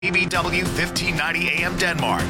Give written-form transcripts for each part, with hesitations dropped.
BBW 1590 AM Denmark,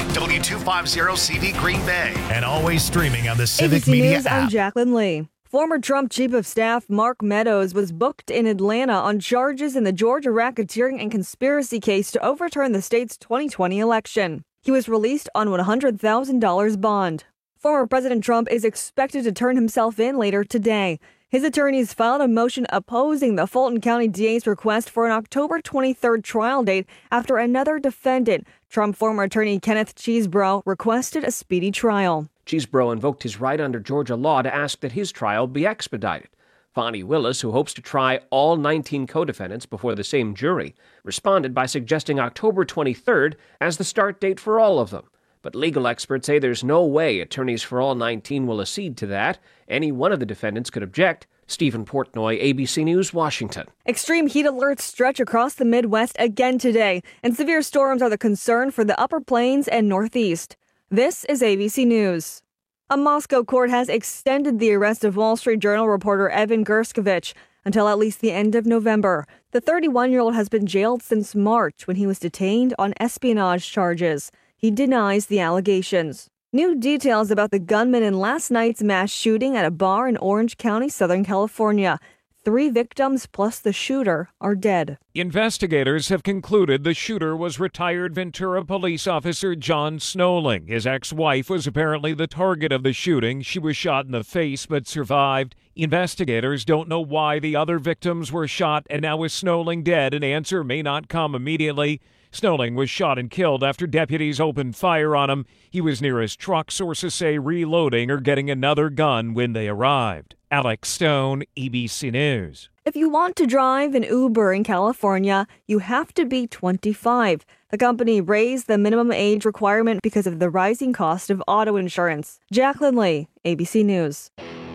W250CV Green Bay, and always streaming on the Civic ABC Media News, app. I'm Jacqueline Lee. Former Trump Chief of Staff Mark Meadows was booked in Atlanta on charges in the Georgia racketeering and conspiracy case to overturn the state's 2020 election. He was released on $100,000 bond. Former President Trump is expected to turn himself in later today. His attorneys filed a motion opposing the Fulton County DA's request for an October 23rd trial date after another defendant, Trump former attorney Kenneth Chesebro, requested a speedy trial. Chesebro invoked his right under Georgia law to ask that his trial be expedited. Fani Willis, who hopes to try all 19 co-defendants before the same jury, responded by suggesting October 23rd as the start date for all of them. But legal experts say there's no way attorneys for all 19 will accede to that. Any one of the defendants could object. Stephen Portnoy, ABC News, Washington. Extreme heat alerts stretch across the Midwest again today, and severe storms are the concern for the Upper Plains and Northeast. This is ABC News. A Moscow court has extended the arrest of Wall Street Journal reporter Evan Gershkovich until at least the end of November. The 31-year-old has been jailed since March when he was detained on espionage charges. He denies the allegations. New details about the gunman in last night's mass shooting at a bar in Orange County, Southern California. 3 victims plus the shooter are dead. Investigators have concluded the shooter was retired Ventura police officer John Snowling. His ex-wife was apparently the target of the shooting. She was shot in the face but survived. Investigators don't know why the other victims were shot, and now with Snowling dead, an answer may not come immediately. Snowling was shot and killed after deputies opened fire on him. He was near his truck, sources say, reloading or getting another gun when they arrived. Alex Stone, ABC News. If you want to drive an Uber in California, you have to be 25. The company raised the minimum age requirement because of the rising cost of auto insurance. Jacqueline Lee, ABC News.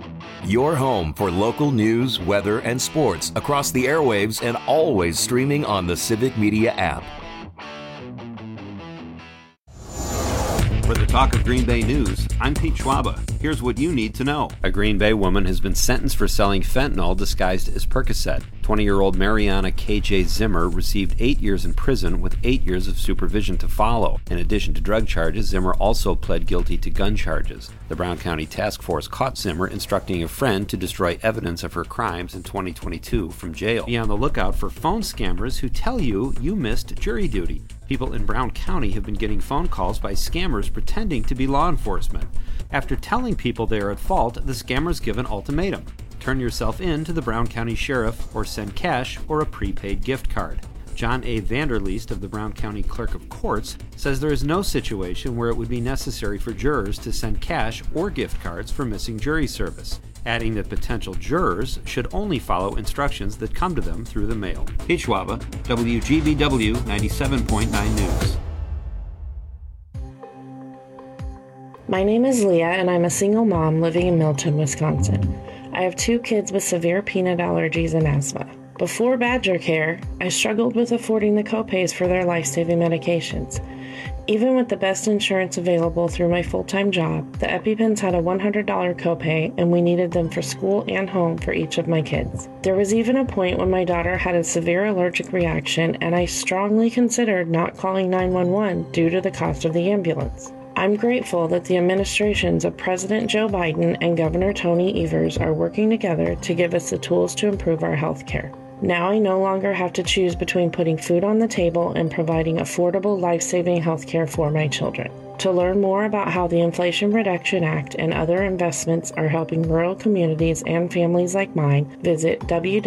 Your home for local news, weather, and sports across the airwaves and always streaming on the Civic Media app. For the Talk of Green Bay News, I'm Pete Schwaba. Here's what you need to know. A Green Bay woman has been sentenced for selling fentanyl disguised as Percocet. 20-year-old Mariana K.J. Zimmer received 8 years in prison with 8 years of supervision to follow. In addition to drug charges, Zimmer also pled guilty to gun charges. The Brown County Task Force caught Zimmer instructing a friend to destroy evidence of her crimes in 2022 from jail. Be on the lookout for phone scammers who tell you missed jury duty. People in Brown County have been getting phone calls by scammers pretending to be law enforcement. After telling people they are at fault, the scammers give an ultimatum. Turn yourself in to the Brown County Sheriff or send cash or a prepaid gift card. John A. Vanderleest of the Brown County Clerk of Courts says there is no situation where it would be necessary for jurors to send cash or gift cards for missing jury service, adding that potential jurors should only follow instructions that come to them through the mail. Pete Schwaba, WGBW 97.9 News. My name is Leah, and I'm a single mom living in Milton, Wisconsin. I have 2 kids with severe peanut allergies and asthma. Before Badger Care, I struggled with affording the copays for their life-saving medications. Even with the best insurance available through my full-time job, the EpiPens had a $100 copay, and we needed them for school and home for each of my kids. There was even a point when my daughter had a severe allergic reaction, and I strongly considered not calling 911 due to the cost of the ambulance. I'm grateful that the administrations of President Joe Biden and Governor Tony Evers are working together to give us the tools to improve our health care. Now I no longer have to choose between putting food on the table and providing affordable, life-saving health care for my children. To learn more about how the Inflation Reduction Act and other investments are helping rural communities and families like mine, visit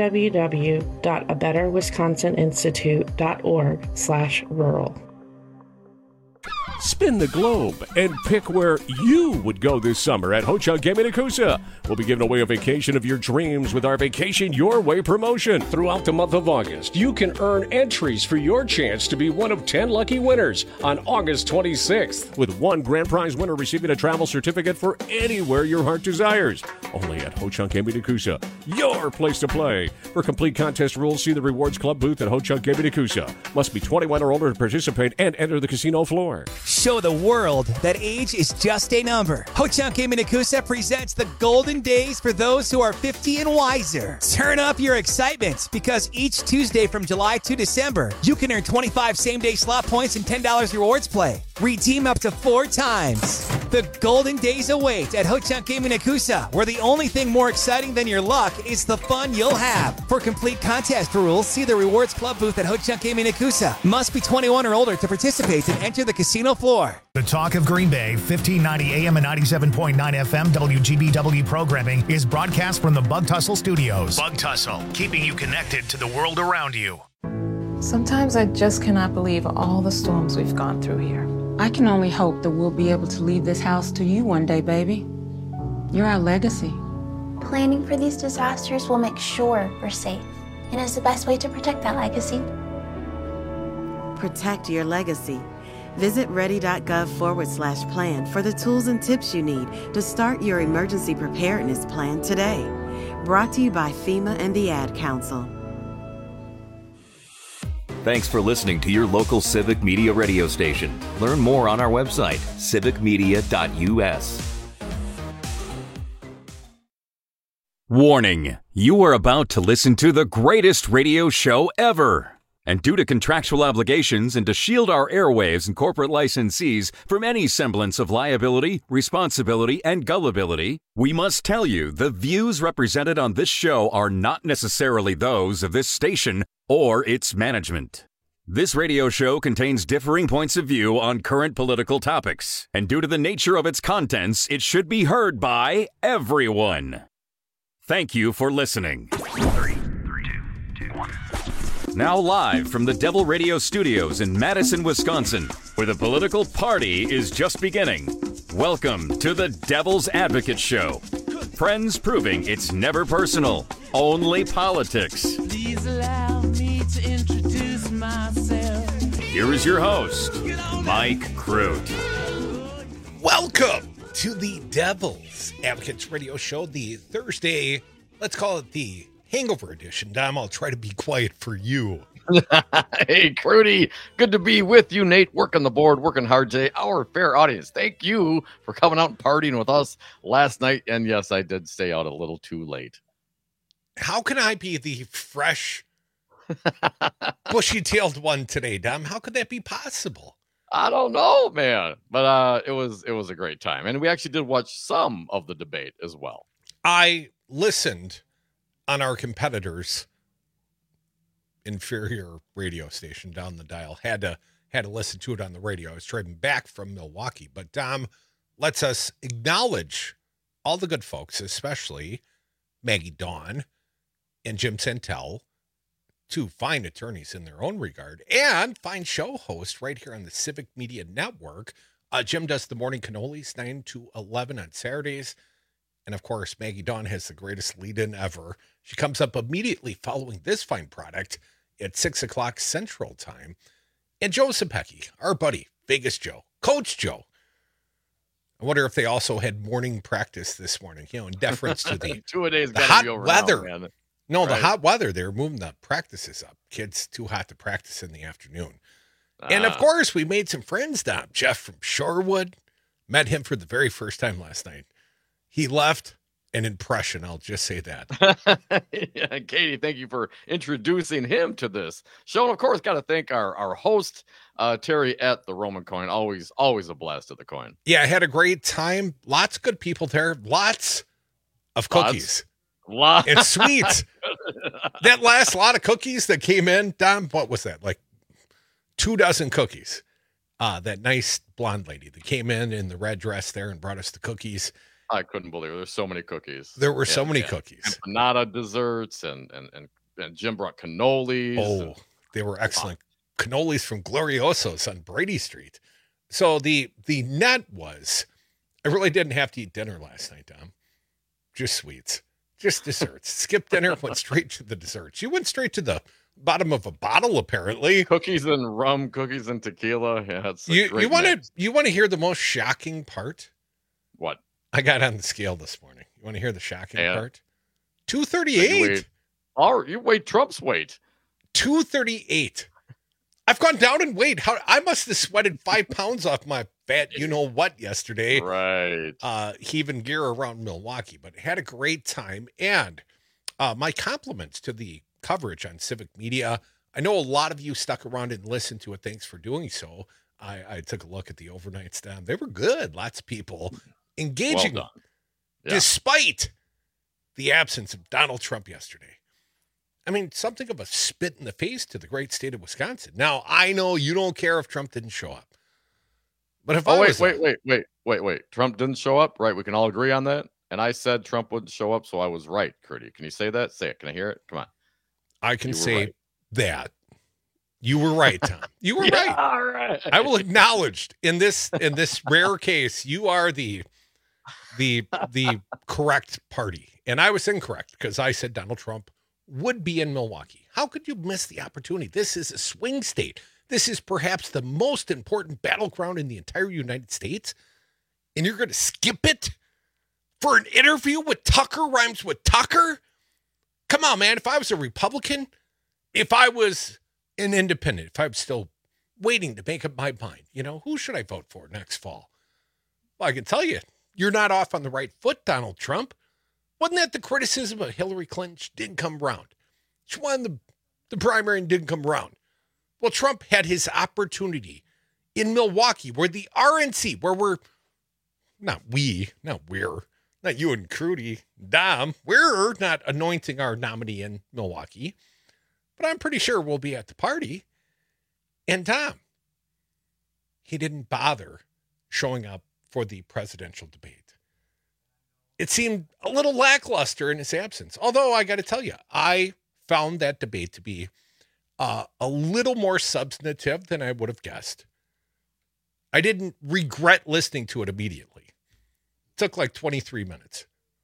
www.abetterwisconsininstitute.org/rural. Spin the globe and pick where you would go this summer at Ho-Chunk Game in Nakusa. We'll be giving away a vacation of your dreams with our Vacation Your Way promotion. Throughout the month of August, you can earn entries for your chance to be one of 10 lucky winners on August 26th, with one grand prize winner receiving a travel certificate for anywhere your heart desires. Only at Ho-Chunk Game in Nakusa, your place to play. For complete contest rules, see the Rewards Club booth at Ho-Chunk Game in Nakusa. Must be 21 or older to participate and enter the casino floor. show the world that age is just a number. Ho-Chunk Gaming Nakusa presents the golden days for those who are 50 and wiser. Turn up your excitement because each Tuesday from July to December, you can earn 25 same-day slot points and $10 rewards play. Redeem up to 4 times. The golden days await at Ho-Chunk Gaming Nakusa, where the only thing more exciting than your luck is the fun you'll have. For complete contest rules, see the Rewards Club booth at Ho-Chunk Gaming Nakusa. Must be 21 or older to participate and enter the casino floor. The Talk of Green Bay, 1590 AM and 97.9 FM WGBW programming is broadcast from the Bug Tussle Studios. Bug Tussle, keeping you connected to the world around you. Sometimes I just cannot believe all the storms we've gone through here. I can only hope that we'll be able to leave this house to you one day, baby. You're our legacy. Planning for these disasters will make sure we're safe, and is the best way to protect that legacy. Protect your legacy. Visit ready.gov/plan for the tools and tips you need to start your emergency preparedness plan today. Brought to you by FEMA and the Ad Council. Thanks for listening to your local Civic Media radio station. Learn more on our website, civicmedia.us. Warning, you are about to listen to the greatest radio show ever. And due to contractual obligations and to shield our airwaves and corporate licensees from any semblance of liability, responsibility, and gullibility, we must tell you the views represented on this show are not necessarily those of this station or its management. This radio show contains differing points of view on current political topics, and due to the nature of its contents, it should be heard by everyone. Thank you for listening. 3, 2, 1. Now live from the Devil Radio Studios in Madison, Wisconsin, where the political party is just beginning. Welcome to the Devil's Advocate Show. Friends proving it's never personal, only politics. Please allow me to introduce myself. Here is your host, Mike Crute. Welcome to the Devil's Advocates Radio Show, the Thursday, let's call it the Hangover Edition. Dom, I'll try to be quiet for you. Hey, Crudy, good to be with you, Nate. Working the board, working hard today. Our fair audience, thank you for coming out and partying with us last night. And yes, I did stay out a little too late. How can I be the fresh, bushy-tailed one today, Dom? How could that be possible? I don't know, man. But it was a great time. And we actually did watch some of the debate as well. I listened on our competitors' inferior radio station down the dial. Had to listen to it on the radio. I was driving back from Milwaukee. But Dom lets us acknowledge all the good folks, especially Maggie Dawn and Jim Santel, two fine attorneys in their own regard, and fine show host right here on the Civic Media Network. Jim does the morning cannolis 9 to 11 on Saturdays. And of course, Maggie Dawn has the greatest lead-in ever. She comes up immediately following this fine product at 6 o'clock Central Time. And Joe Zepecki, our buddy, Vegas Joe, Coach Joe. I wonder if they also had morning practice this morning, in deference to the, the hot weather. Now, the hot weather, they were moving the practices up. Kids too hot to practice in the afternoon. And of course, we made some friends, Dom. Jeff from Shorewood, met him for the very first time last night. He left an impression, I'll just say that. Yeah, Katie, thank you for introducing him to this show. And of course, got to thank our host, Terry at the Roman Coin. Always a blast at the Coin. Yeah, I had a great time. Lots of good people there. Lots of cookies. Lots. And sweets. That last lot of cookies that came in, Dom, what was that? Like 24 cookies. That nice blonde lady that came in the red dress there and brought us the cookies. I couldn't believe it. There's so many cookies. There were so many cookies. Empanada desserts and Jim brought cannolis. Oh, they were excellent. Cannolis from Gloriosos on Brady Street. So the net was, I really didn't have to eat dinner last night, Dom. Just sweets. Just desserts. Skipped dinner, went straight to the desserts. You went straight to the bottom of a bottle, apparently. Cookies and rum, cookies and tequila. Yeah, it's you want to hear the most shocking part? What? I got on the scale this morning. You want to hear the shocking part? 238. You weighed Trump's weight. 238. I've gone down in weight. I must have sweated 5 pounds off my fat you-know-what yesterday. Right. Heaving gear around Milwaukee, but had a great time. And my compliments to the coverage on Civic Media. I know a lot of you stuck around and listened to it. Thanks for doing so. I took a look at the overnights down. They were good. Lots of people engaging, Well done. Yeah. despite the absence of Donald Trump yesterday. I mean, something of a spit in the face to the great state of Wisconsin. Now, I know you don't care if Trump didn't show up. But if wait. Trump didn't show up, right? We can all agree on that. And I said Trump wouldn't show up, so I was right, Curdy. Can you say that? Say it. Can I hear it? Come on. I can say that. You were right, Tom. You were right. All right. I will acknowledge in this rare case, you are the correct party. And I was incorrect because I said Donald Trump would be in Milwaukee. How could you miss the opportunity? This is a swing state. This is perhaps the most important battleground in the entire United States. And you're going to skip it for an interview with Tucker rhymes with Tucker? Come on, man. If I was a Republican, if I was an independent, if I'm still waiting to make up my mind, who should I vote for next fall? Well, I can tell you, you're not off on the right foot, Donald Trump. Wasn't that the criticism of Hillary Clinton? She didn't come around. She won the primary and didn't come around. Well, Trump had his opportunity in Milwaukee, where the RNC, where not you and Crudy, Dom, we're not anointing our nominee in Milwaukee, but I'm pretty sure we'll be at the party. And Dom, he didn't bother showing up for the presidential debate. It seemed a little lackluster in his absence. Although I got to tell you, I found that debate to be a little more substantive than I would have guessed. I didn't regret listening to it immediately. It took like 23 minutes.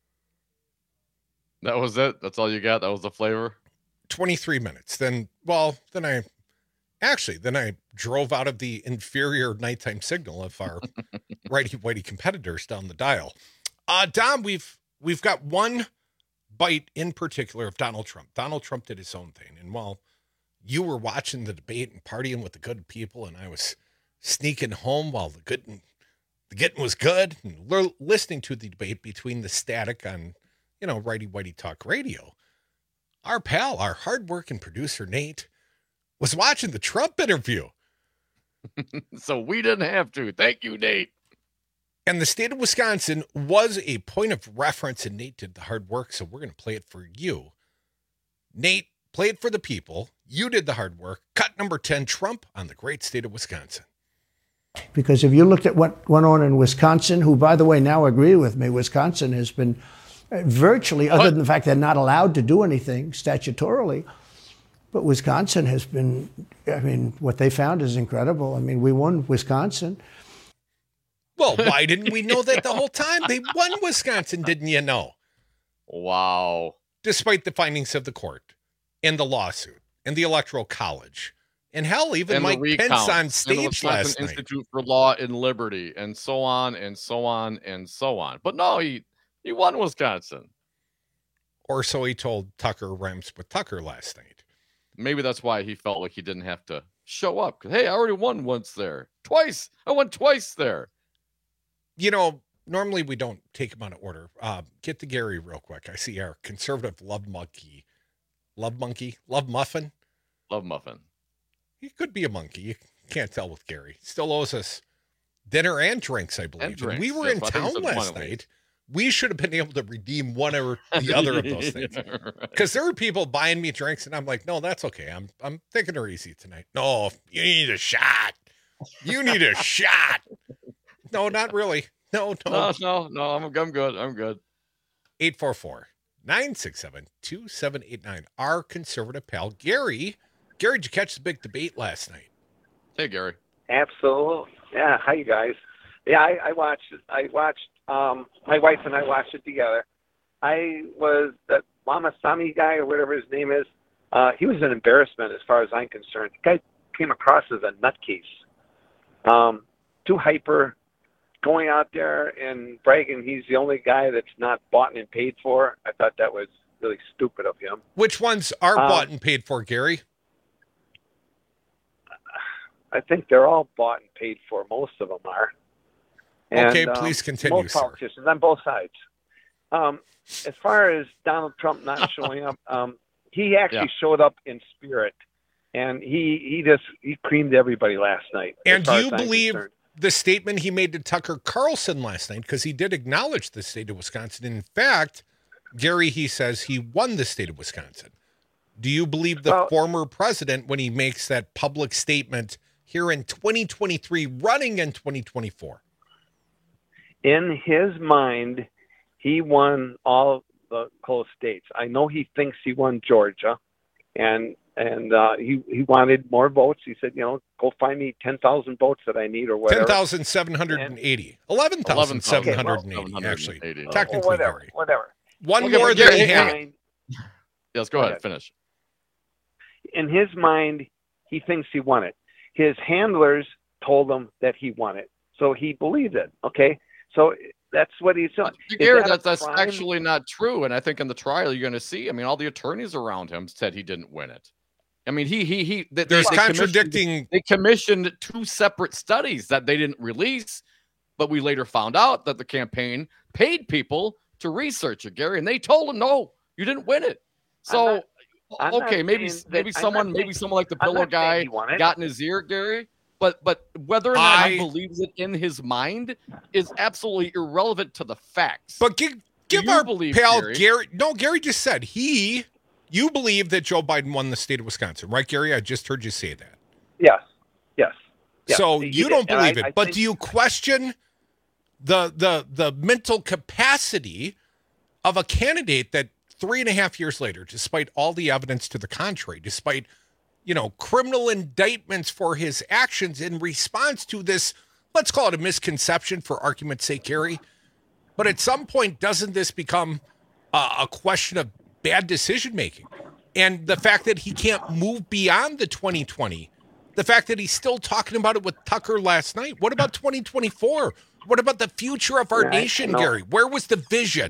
That was it? That's all you got? That was the flavor? 23 minutes. Then I drove out of the inferior nighttime signal of our righty-whitey competitors down the dial. Dom, we've got one bite in particular of Donald Trump. Donald Trump did his own thing. And while you were watching the debate and partying with the good people, and I was sneaking home while the getting was good, and listening to the debate between the static on, righty-whitey talk radio, our pal, our hardworking producer, Nate, was watching the Trump interview. So we didn't have to. Thank you, Nate. And the state of Wisconsin was a point of reference, and Nate did the hard work, so we're going to play it for you. Nate, play it for the people. You did the hard work. Cut number 10, Trump on the great state of Wisconsin. Because if you looked at what went on in Wisconsin, who, by the way, now agree with me, Wisconsin has been virtually, other than the fact they're not allowed to do anything statutorily, but Wisconsin has been, what they found is incredible. We won Wisconsin. Well, why didn't we know that the whole time? They won Wisconsin, didn't you know? Wow. Despite the findings of the court and the lawsuit and the Electoral College. And hell, even Mike Pence on stage last night. Institute for Law and Liberty, and so on and so on and so on. But no, he won Wisconsin. Or so he told Tucker rhymes with Tucker last night. Maybe that's why he felt like he didn't have to show up. Hey, I already won once there. Twice. I won twice there. Normally we don't take them out of order. Get to Gary real quick. I see our conservative love muffin. He could be a monkey. You can't tell with Gary. Still owes us dinner and drinks, I believe. And we were in town last night. We should have been able to redeem one or the other of those things. Because there were people buying me drinks, and I'm like, no, that's okay. I'm taking her easy tonight. No, you need a shot. You need a shot. No, not really. No. I'm good. 844-967-2789. Our conservative pal, Gary. Gary, did you catch the big debate last night? Hey, Gary. Absolutely. Yeah. Hi, you guys. Yeah, I watched it. My wife and I watched it together. I was that Ramaswamy guy or whatever his name is. He was an embarrassment as far as I'm concerned. The guy came across as a nutcase. Too hyper, going out there and bragging he's the only guy that's not bought and paid for. I thought that was really stupid of him. Which ones are bought and paid for, Gary? I think they're all bought and paid for. Most of them are. And, Okay, please continue, most sir. politicians on both sides. As far as Donald Trump not showing up, he actually showed up in spirit, and he creamed everybody last night. And do you believe the statement he made to Tucker Carlson last night? Because he did acknowledge the state of Wisconsin. In fact, Gary, he says he won the state of Wisconsin. Do you believe the former president when he makes that public statement here in 2023, running in 2024? In his mind, he won all the close states. I know he thinks he won Georgia, and he wanted more votes. He said, go find me 10,000 votes that I need or whatever. 10,780. 11,780, actually. Technically, whatever. One more than he had. Yes, go ahead. Finish. In his mind, he thinks he won it. His handlers told him that he won it, so he believed it. Okay, so that's what he's doing. Gary, that's actually not true. And I think in the trial you're going to see. I mean, all the attorneys around him said he didn't win it. I mean, there's contradicting. They commissioned 2 separate studies that they didn't release, but we later found out that the campaign paid people to research it, Gary, and they told him, no, you didn't win it. So. Maybe someone like the pillow guy got in his ear, Gary. But whether or not he believes it in his mind is absolutely irrelevant to the facts. But give our pal Gary. No, Gary just said you believe that Joe Biden won the state of Wisconsin, right, Gary? I just heard you say that. Yes. So you don't believe it, but do you question the mental capacity of a candidate that 3.5 years later, despite all the evidence to the contrary, despite, criminal indictments for his actions in response to this, let's call it a misconception for argument's sake, Gary. But at some point, doesn't this become a question of bad decision-making? And the fact that he can't move beyond the 2020, the fact that he's still talking about it with Tucker last night. What about 2024? What about the future of our nation, Gary? Where was the vision?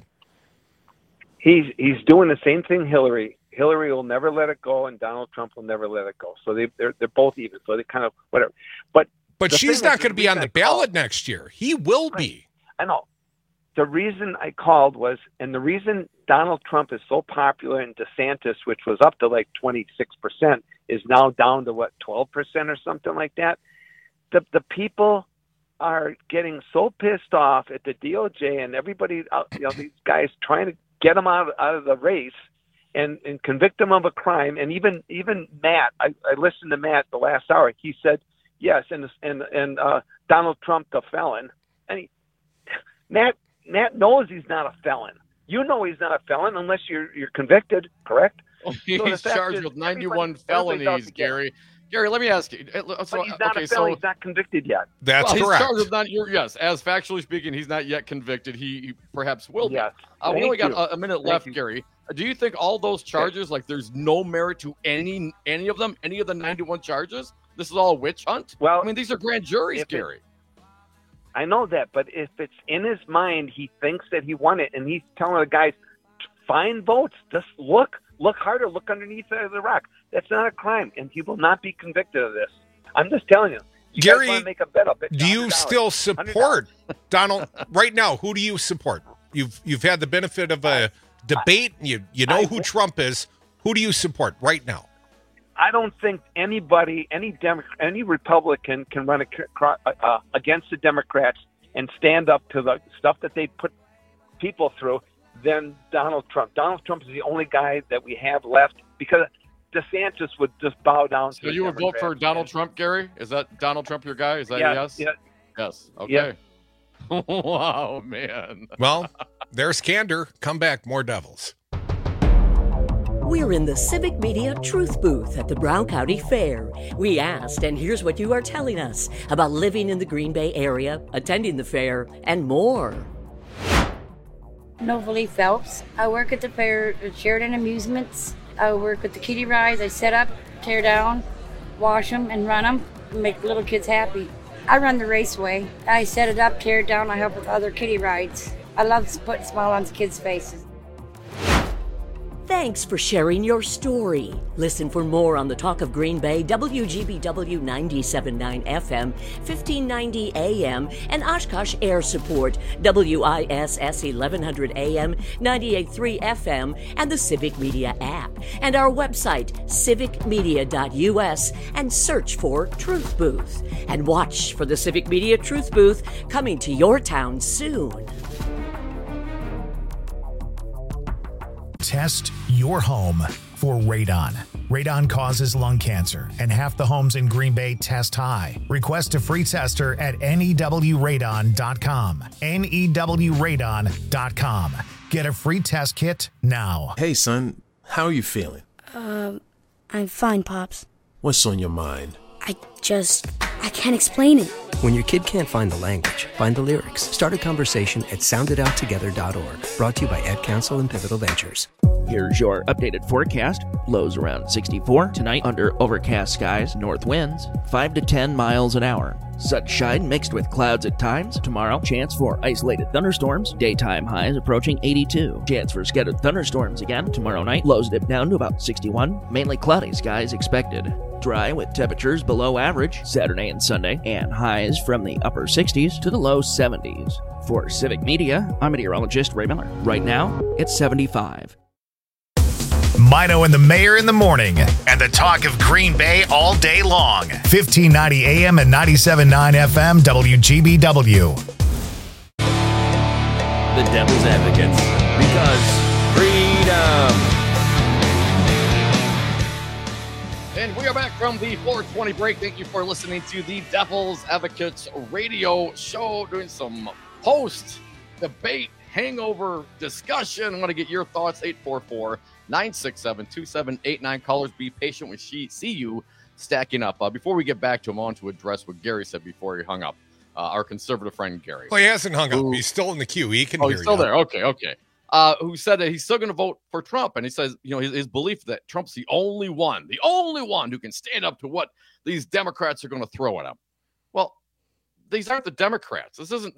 He's doing the same thing Hillary. Hillary will never let it go, and Donald Trump will never let it go. So they're both even. So they kind of whatever. But she's not going to be on the ballot next year. He will be. I know. The reason I called was, and the reason Donald Trump is so popular and DeSantis, which was up to like 26%, is now down to 12% or something like that. The people are getting so pissed off at the DOJ and everybody, these guys trying to get him out of the race and convict him of a crime. And even Matt, I listened to Matt the last hour. He said, yes, and Donald Trump, the felon. And Matt knows he's not a felon. You know he's not a felon unless you're convicted, correct? He's charged with 91 felonies, Gary. Gary, let me ask you. But he's not a felon. He's not convicted yet. That's correct. He's charged with yes, as factually speaking, he's not yet convicted. He perhaps will be. Yes. We only got a minute left, Gary. Do you think all those charges, like there's no merit to any of them, any of the 91 charges? This is all a witch hunt? Well, I mean, these are grand juries, Gary. I know that, but if it's in his mind, he thinks that he won it, and he's telling the guys, find votes. Just look harder, look underneath the rock. That's not a crime, and he will not be convicted of this. I'm just telling you. Gary, guys want to make a bet, I'll bet do you still support Donald right now? Who do you support? You've had the benefit of a debate. You know who Trump is. Who do you support right now? I don't think anybody, any Republican can run against the Democrats and stand up to the stuff that they put people through than Donald Trump. Donald Trump is the only guy that we have left because DeSantis would just bow down to So you would vote for Donald Trump, Gary? Is that Donald Trump your guy? Is that yes? Yes. Okay. Yeah. Wow, man. Well, there's candor. Come back, more devils. We're in the Civic Media Truth Booth at the Brown County Fair. We asked, and here's what you are telling us about living in the Green Bay area, attending the fair, and more. Novalee Phelps. I work at the fair at Sheridan Amusements. I work with the kiddie rides. I set up, tear down, wash them, and run them, and make little kids happy. I run the raceway. I set it up, tear it down. I help with other kiddie rides. I love putting a smile on kids' faces. Thanks for sharing your story. Listen for more on the Talk of Green Bay, WGBW 97.9 FM, 1590 AM, and Oshkosh Air Support, WISS 1100 AM, 98.3 FM, and the Civic Media app. And our website, civicmedia.us, and search for Truth Booth. And watch for the Civic Media Truth Booth coming to your town soon. Test your home for radon. Radon causes lung cancer, and half the homes in Green Bay test high. Request a free tester at newradon.com. newradon.com. Get a free test kit now. Hey, son, how are you feeling? I'm fine, Pops. What's on your mind? I can't explain it. When your kid can't find the language, find the lyrics. Start a conversation at sounditouttogether.org. Brought to you by Ad Council and Pivotal Ventures. Here's your updated forecast. Lows around 64. Tonight, under overcast skies, north winds 5 to 10 miles an hour. Sunshine mixed with clouds at times. Tomorrow, chance for isolated thunderstorms. Daytime highs approaching 82. Chance for scattered thunderstorms again tomorrow night. Lows dip down to about 61. Mainly cloudy skies expected. Dry with temperatures below average Saturday and Sunday, and highs from the upper 60s to the low 70s. For Civic Media, I'm meteorologist Ray Miller. Right now, it's 75. Mino and the Mayor in the morning, and the talk of Green Bay all day long. 1590 AM and 97.9 FM WGBW. The Devil's Advocates, because freedom. And we are back from the 420 break. Thank you for listening to the Devil's Advocates radio show, doing some post-debate hangover discussion. I want to get your thoughts. 844-967-2789. Callers, be patient. We see you stacking up. Before we get back to him, I want to address what Gary said before he hung up. Our conservative friend, Gary. Well, he hasn't hung up. He's still in the queue. He can hear you. He's still there. Okay. Who said that he's still going to vote for Trump. And he says, his belief that Trump's the only one who can stand up to what these Democrats are going to throw at him. Well, these aren't the Democrats. This isn't,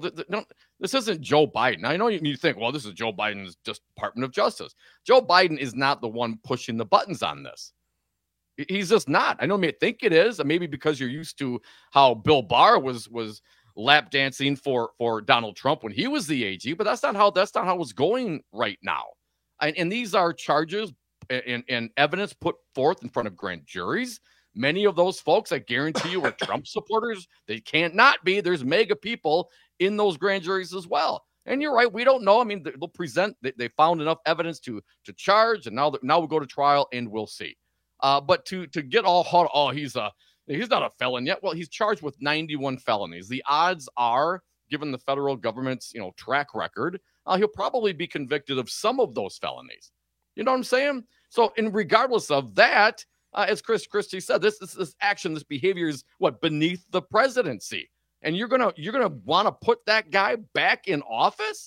this isn't Joe Biden. I know you think, well, this is Joe Biden's just Department of Justice. Joe Biden is not the one pushing the buttons on this. He's just not. I know you may think it is, and maybe because you're used to how Bill Barr was lap dancing for Donald Trump when he was the AG, but that's not how it's going right now. And these are charges and evidence put forth in front of grand juries. Many of those folks, I guarantee you, are Trump supporters. They can't not be. There's mega people in those grand juries as well. And you're right. We don't know. I mean, they'll present. They found enough evidence to charge, and now we'll go to trial, and we'll see. But to get all hot, he's not a felon yet. Well, he's charged with 91 felonies. The odds are, given the federal government's track record, he'll probably be convicted of some of those felonies. You know what I'm saying? So, regardless of that, as Chris Christie said, this action, this behavior is beneath the presidency, and you're gonna want to put that guy back in office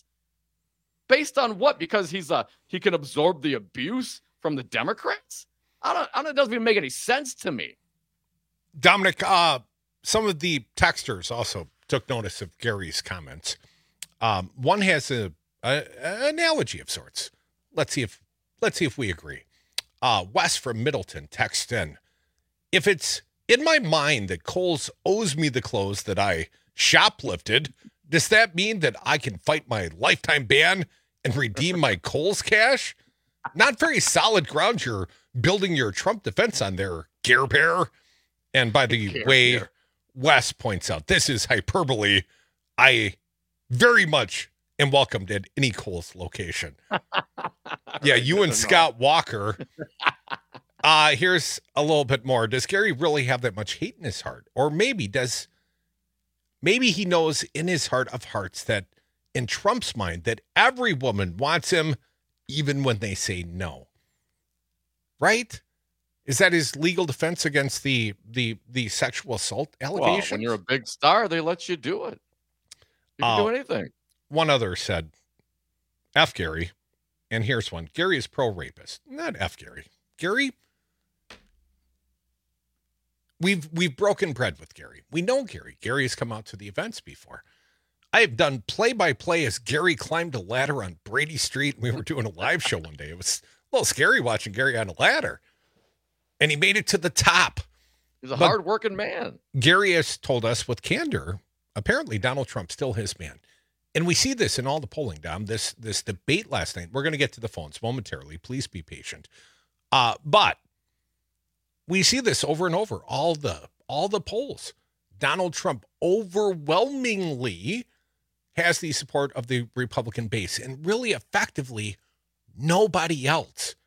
based on what? Because he can absorb the abuse from the Democrats. It doesn't even make any sense to me. Dominic, some of the texters also took notice of Gary's comments. One has an analogy of sorts. Let's see if we agree. Wes from Middleton texted in, if it's in my mind that Kohl's owes me the clothes that I shoplifted, does that mean that I can fight my lifetime ban and redeem my Kohl's cash? Not very solid ground you're building your Trump defense on there, Gare Bear. And by the way, Wes points out, this is hyperbole. I very much am welcomed at any Kohl's location. Yeah, you and Scott Walker. Here's a little bit more. Does Gary really have that much hate in his heart? Or maybe he knows in his heart of hearts that in Trump's mind that every woman wants him even when they say no. Right? Is that his legal defense against the sexual assault allegations? Well, when you're a big star, they let you do it. You can do anything. One other said, F Gary. And here's one. Gary is pro-rapist. Not F Gary. Gary, we've broken bread with Gary. We know Gary. Gary has come out to the events before. I have done play-by-play as Gary climbed a ladder on Brady Street. We were doing a live show one day. It was little scary watching Gary on a ladder. And he made it to the top. He's a hard-working man. Gary has told us with candor, apparently Donald Trump's still his man. And we see this in all the polling, Dom, this debate last night. We're going to get to the phones momentarily. Please be patient. But we see this over and over, all the polls. Donald Trump overwhelmingly has the support of the Republican base, and really effectively nobody else.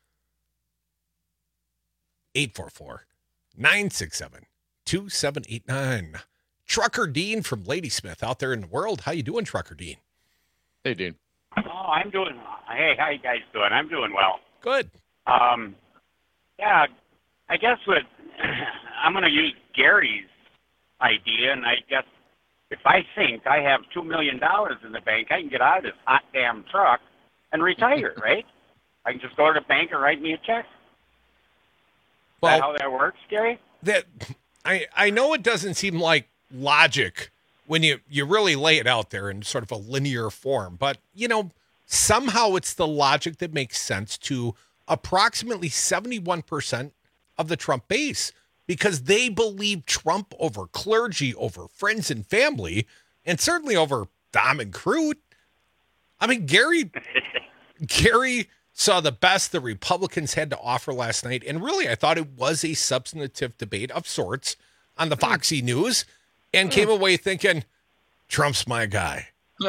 844-967-2789. Trucker Dean from Ladysmith out there in the world. How you doing, Trucker Dean? Hey, Dean. Oh, I'm doing. Hey, how you guys doing? I'm doing well. Good. Yeah, I guess I'm going to use Gary's idea, and I guess if I think I have $2 million in the bank, I can get out of this hot damn truck and retire, right? I can just go to the bank and write me a check. Is that how that works, Gary? I know it doesn't seem like logic when you really lay it out there in sort of a linear form, but somehow it's the logic that makes sense to approximately 71% of the Trump base, because they believe Trump over clergy, over friends and family, and certainly over Dom and Crute. I mean, Gary saw the best the Republicans had to offer last night, and really I thought it was a substantive debate of sorts on the Foxy News, and came away thinking, Trump's my guy.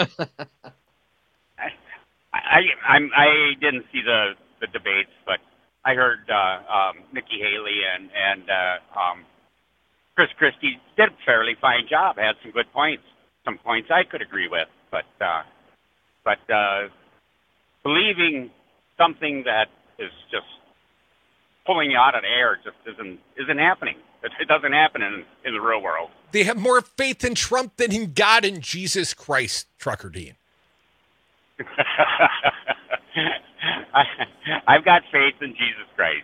I didn't see the debates, but I heard Nikki Haley and Chris Christie did a fairly fine job. Had some good points, some points I could agree with, but believing something that is just pulling you out of the air just isn't happening. It doesn't happen in the real world. They have more faith in Trump than in God and Jesus Christ, Trucker Dean. I've got faith in Jesus Christ,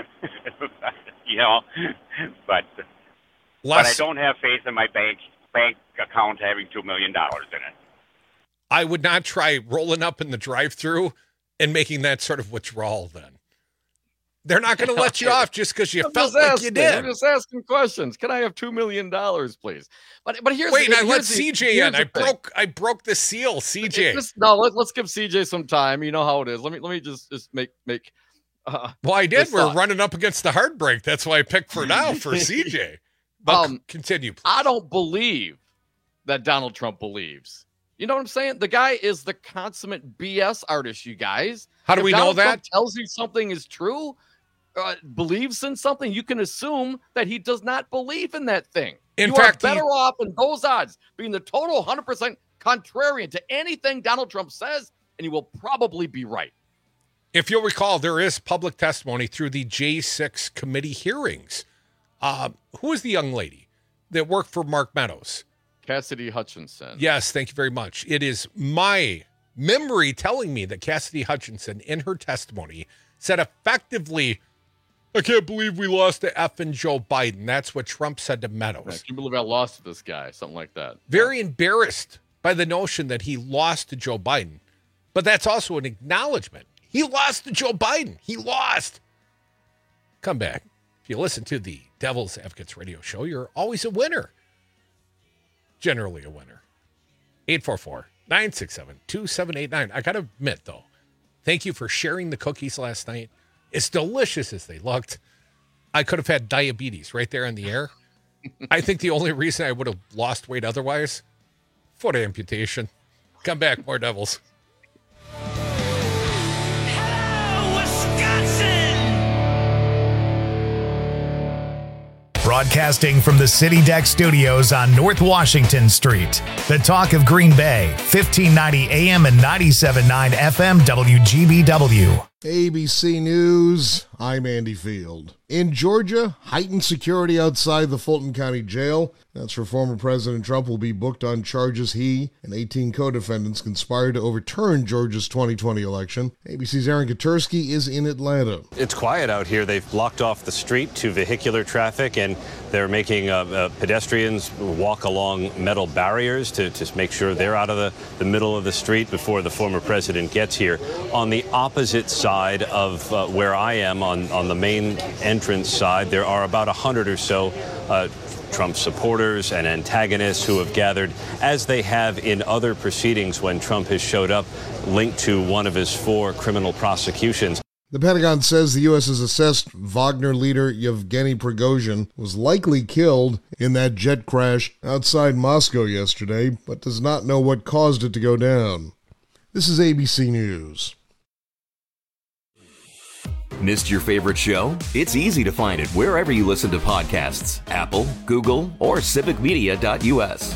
but I don't have faith in my bank account having $2 million in it. I would not try rolling up in the drive-thru and making that sort of withdrawal then. They're not going to let you off just because you felt like you did. I'm just asking questions. Can I have $2 million, please? But here's I let CJ in. I broke the seal, CJ. Let's give CJ some time. You know how it is. Let me just make. Well, I did. We're running up against the hard break. That's why I picked for now for CJ. But continue, please. I don't believe that Donald Trump believes. You know what I'm saying? The guy is the consummate BS artist, you guys. How do we know that? Trump tells you something is true, believes in something, you can assume that he does not believe in that thing. You are better off in those odds being the total 100% contrarian to anything Donald Trump says, and you will probably be right. If you'll recall, there is public testimony through the J6 committee hearings. Who is the young lady that worked for Mark Meadows? Cassidy Hutchinson. Yes, thank you very much. It is my memory telling me that Cassidy Hutchinson, in her testimony, said effectively, I can't believe we lost to effing Joe Biden. That's what Trump said to Meadows. I can't believe I lost to this guy, something like that. Very embarrassed by the notion that he lost to Joe Biden. But that's also an acknowledgement. He lost to Joe Biden. He lost. Come back. If you listen to the Devil's Advocates radio show, you're always a winner. Generally a winner. 844-967-2789. I got to admit, though, thank you for sharing the cookies last night. As delicious as they looked, I could have had diabetes right there in the air. I think the only reason I would have lost weight otherwise, foot amputation. Come back, more Devils. Broadcasting from the City Deck Studios on North Washington Street. The talk of Green Bay, 1590 AM and 97.9 FM WGBW. ABC News. I'm Andy Field. In Georgia, heightened security outside the Fulton County Jail. That's where former President Trump will be booked on charges he and 18 co-defendants conspired to overturn Georgia's 2020 election. ABC's Aaron Katursky is in Atlanta. It's quiet out here. They've blocked off the street to vehicular traffic, and they're making pedestrians walk along metal barriers to make sure they're out of the middle of the street before the former president gets here. On the opposite side of where I am, on the main entrance side, there are about 100 or so Trump supporters and antagonists who have gathered, as they have in other proceedings when Trump has showed up linked to one of his 4 criminal prosecutions. The Pentagon says the U.S. has assessed Wagner leader Yevgeny Prigozhin was likely killed in that jet crash outside Moscow yesterday, but does not know what caused it to go down. This is ABC News. Missed your favorite show? It's easy to find it wherever you listen to podcasts. Apple, Google, or civicmedia.us.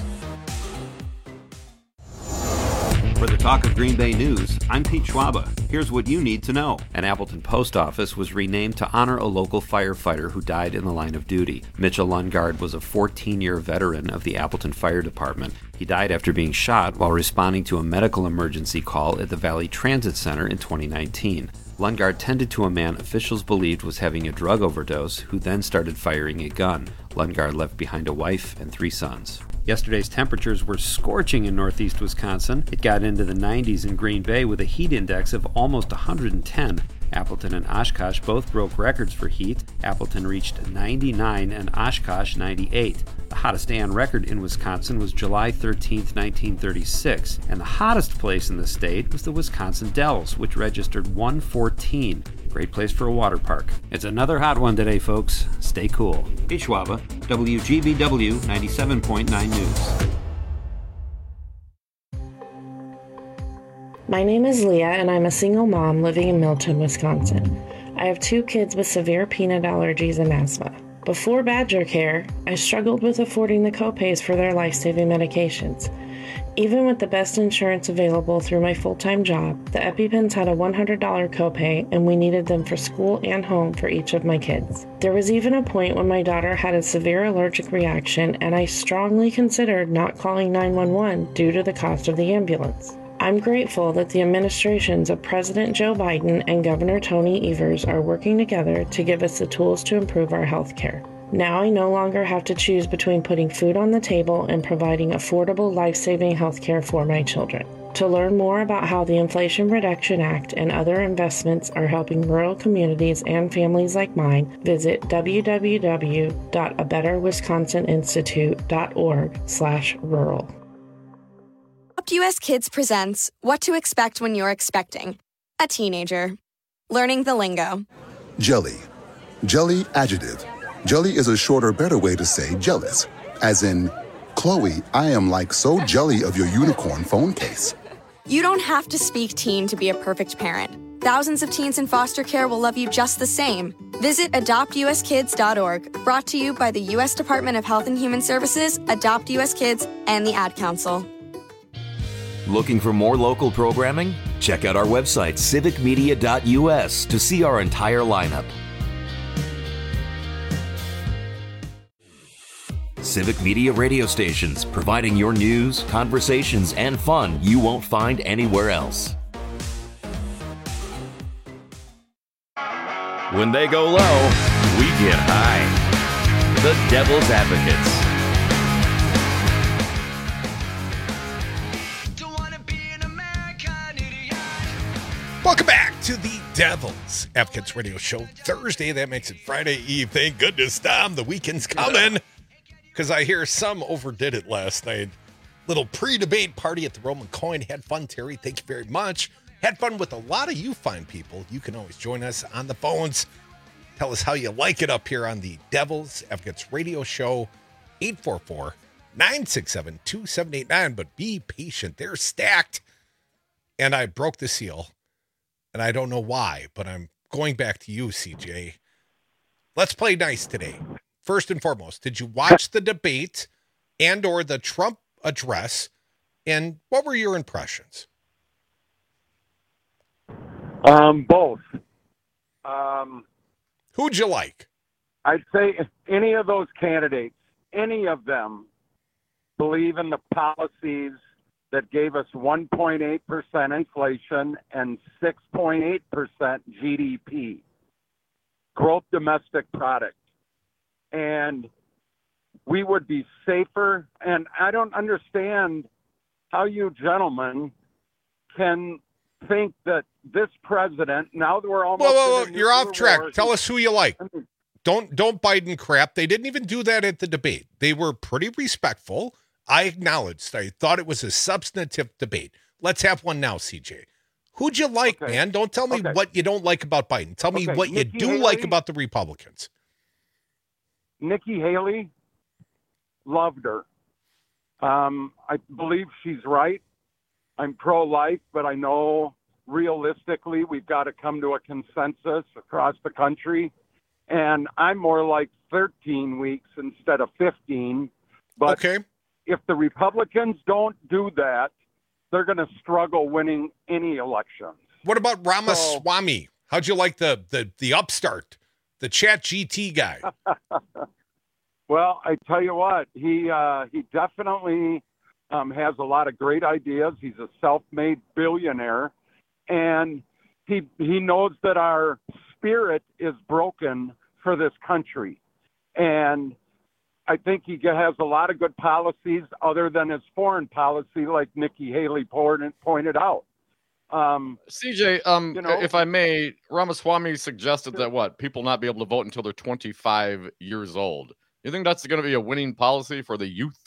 For the Talk of Green Bay News, I'm Pete Schwaba. Here's what you need to know. An Appleton post office was renamed to honor a local firefighter who died in the line of duty. Mitchell Lundgaard was a 14-year veteran of the Appleton Fire Department. He died after being shot while responding to a medical emergency call at the Valley Transit Center in 2019. Lundgaard tended to a man officials believed was having a drug overdose, who then started firing a gun. Lundgaard left behind a wife and 3 sons. Yesterday's temperatures were scorching in northeast Wisconsin. It got into the 90s in Green Bay with a heat index of almost 110. Appleton and Oshkosh both broke records for heat. Appleton reached 99 and Oshkosh 98. The hottest day on record in Wisconsin was July 13, 1936, and the hottest place in the state was the Wisconsin Dells, which registered 114. Great place for a water park. It's another hot one today, folks. Stay cool. Hey, Schwaba, WGBW 97.9 News. My name is Leah, and I'm a single mom living in Milton, Wisconsin. I have 2 kids with severe peanut allergies and asthma. Before Badger Care, I struggled with affording the copays for their life-saving medications. Even with the best insurance available through my full-time job, the EpiPens had a $100 copay, and we needed them for school and home for each of my kids. There was even a point when my daughter had a severe allergic reaction, and I strongly considered not calling 911 due to the cost of the ambulance. I'm grateful that the administrations of President Joe Biden and Governor Tony Evers are working together to give us the tools to improve our health care. Now I no longer have to choose between putting food on the table and providing affordable, life-saving health care for my children. To learn more about how the Inflation Reduction Act and other investments are helping rural communities and families like mine, visit www.abetterwisconsininstitute.org/rural. US Kids presents What to Expect When You're Expecting a Teenager. Learning the lingo. Jelly. Jelly adjective. Jelly is a shorter, better way to say jealous. As in, Chloe, I am like so jelly of your unicorn phone case. You don't have to speak teen to be a perfect parent. Thousands of teens in foster care will love you just the same. Visit adoptuskids.org, brought to you by the U.S. Department of Health and Human Services, Adopt U.S. Kids, and the Ad Council. Looking for more local programming? Check out our website, civicmedia.us, to see our entire lineup. Civic Media radio stations, providing your news, conversations, and fun you won't find anywhere else. When they go low, we get high. The Devil's Advocates. Welcome back to the Devil's Advocates Radio Show. Thursday, that makes it Friday Eve. Thank goodness, Tom. The weekend's coming. Because I hear some overdid it last night. Little pre-debate party at the Roman Coin. Had fun, Terry. Thank you very much. Had fun with a lot of you fine people. You can always join us on the phones. Tell us how you like it up here on the Devil's Advocates Radio Show. 844-967-2789. But be patient. They're stacked. And I broke the seal. And I don't know why, but I'm going back to you, CJ. Let's play nice today. First and foremost, did you watch the debate and or the Trump address? And what were your impressions? Both. Who'd you like? I'd say if any of those candidates, any of them, believe in the policies that gave us 1.8% inflation and 6.8% GDP, growth domestic product. And we would be safer. And I don't understand how you gentlemen can think that this president, now that we're almost... Whoa, you're off track. Tell us who you like. Don't Biden crap. They didn't even do that at the debate. They were pretty respectful. I acknowledged. I thought it was a substantive debate. Let's have one now, CJ. Who'd you like, man? Don't tell me what you don't like about Biden. Tell me what you do like about the Republicans. Nikki Haley, loved her. I believe she's right. I'm pro-life, but I know realistically we've got to come to a consensus across the country. And I'm more like 13 weeks instead of 15. But if the Republicans don't do that, they're going to struggle winning any elections. What about Ramaswamy? How'd you like the upstart, the ChatGPT guy? Well, I tell you what, he definitely has a lot of great ideas. He's a self-made billionaire, and he knows that our spirit is broken for this country. And I think he has a lot of good policies other than his foreign policy, like Nikki Haley pointed out. CJ, if I may, Ramaswamy suggested that people not be able to vote until they're 25 years old. You think that's going to be a winning policy for the youth?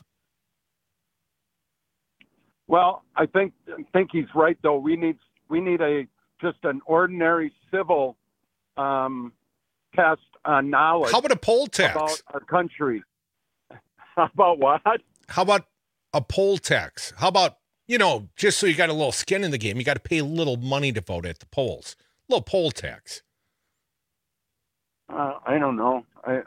Well, I think he's right, though. We need just an ordinary civil test on knowledge. How about a poll tax about our country? How about what? How about a poll tax? How about, just so you got a little skin in the game, you got to pay a little money to vote at the polls. A little poll tax. I don't know.